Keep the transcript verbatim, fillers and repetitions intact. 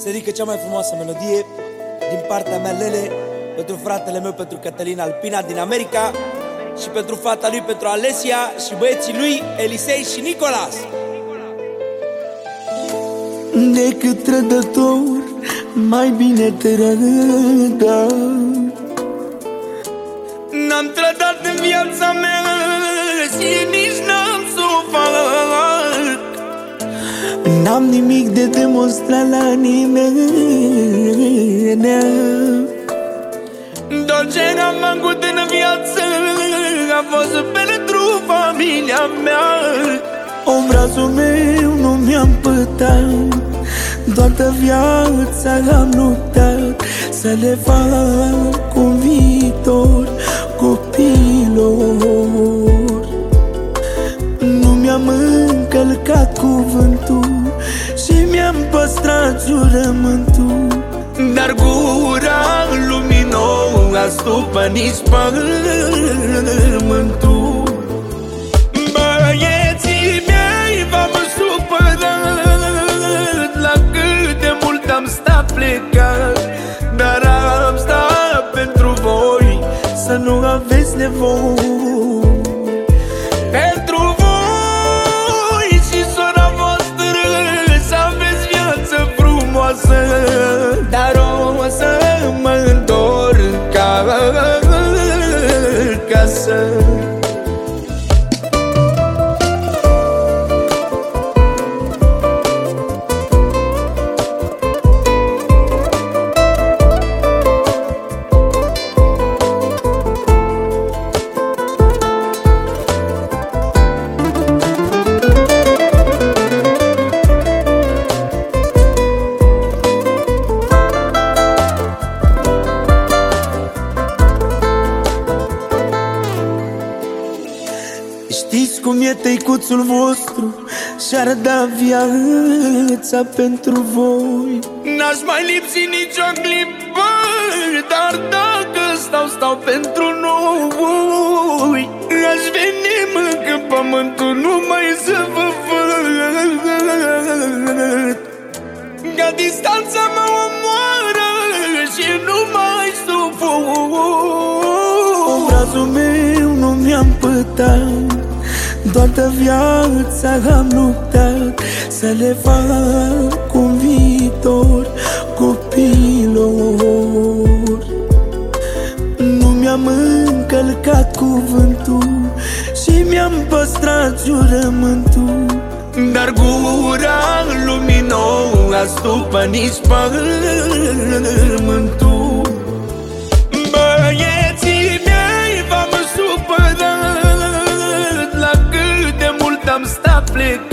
Se ridică cea mai frumoasă melodie din partea mea, Lele, pentru fratele meu, pentru Cătălin Alpina din America, și pentru fata lui, pentru Alesia, și băieții lui, Elisei și Nicolas. Decât trădător, mai bine trădat. N-am trădat în viața mea și nici n-am să o fac. N-am nimic de demonstrat la nimeni. Tot ce am avut în viață a fost pentru familia mea. Obrazul meu nu mi-am pătat, toată viața am luptat să le fac un viitor copilor. Nu mi-am încălcat cuvântul și mi-am păstrat jurământul, dar gura lumii nouă a stupănit pământul. Băieții mei, v-am supărat la cât de mult am stat plecat, dar am stat pentru voi să nu aveți nevoie. Pentru voi și sora voastră să aveți viață frumoasă, dar o să mă întorc acasă. Știți cum e tăicuțul vostru și-ar da viața pentru voi. N-aș mai lipsi nicio clipă, dar dacă stau, stau pentru noi. Aș veni mâncă pământul numai să vă văd, ca distanța mă omoară și nu mai suport. Obrazul meu nu mi-am pătat, toată viața am luptat să le fac un viitor copilor. Nu mi-am încălcat cuvântul și mi-am păstrat jurământul, dar gura lumii nouă a stupănit pământul. Băieții mei, v-am supărat la cât de mult am stat plecat,